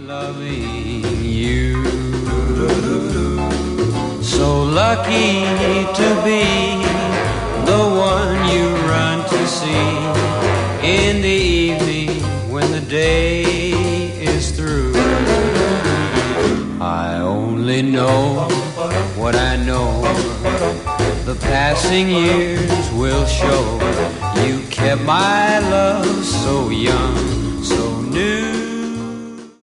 loving you. So lucky to be the one you run to see in the evening when the day is through. I only know what I know. The passing years will show. You kept my love so young, so